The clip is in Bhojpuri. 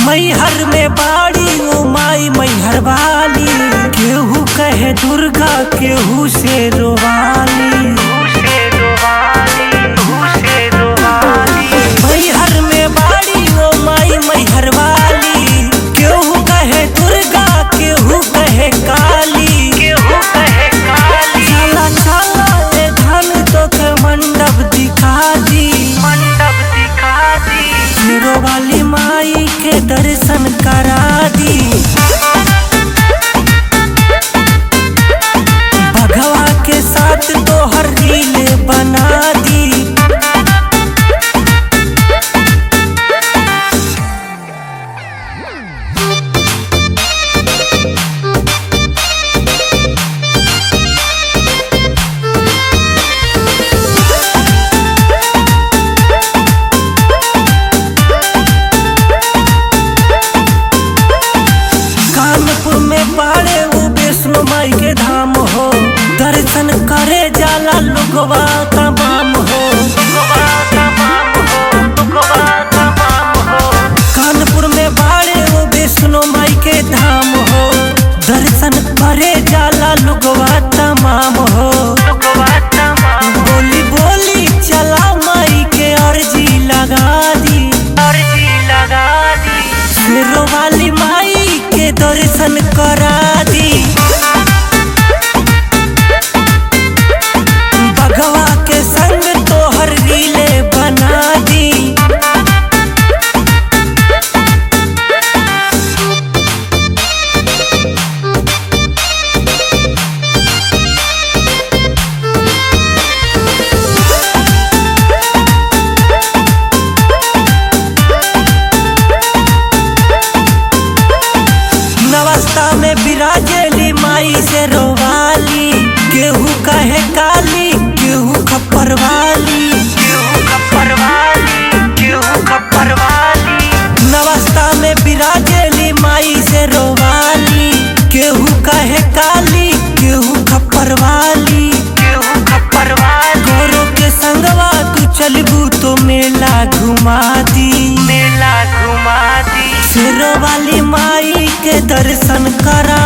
मैहर में बाड़ी ओ माई मैहर वाली, केहू कहे दुर्गा केहू से रोवाली। मैहर में बाड़ी ओ माई मैहर वाली, केहू कहे दुर्गा केहू कहे काली। चला चला ए धन तोके मंडप दिखा दी, शेरो वाली माई के दर्शन करा दी। भगवा के साथ तोहर रील बना दी। कानपुर में बाड़े वो वैष्णो माई के धाम हो, दर्शन करे जाला लोगवा तमाम हो। कानपुर में बाड़े वो वैष्णो माई के धाम हो, दर्शन करे जाला लोगवा तमाम हो। बोली बोली चला माई के अर्जी लगा दी, शेरो वाली माई के दर्शन करा दी। भगवा के संग तोहर रीले बना दी। नवस्था में विराजेली माई से रोवाली, केहू कहे काली केहू खप्पर वाली। नवस्था में विराजेली माई से रोवाली, केहू कहे काली केहू खप्पर वाली। गोरो के संगवा तू चलबू तो मेला घुमा दी, शेरो वाली माई के दर्शन करा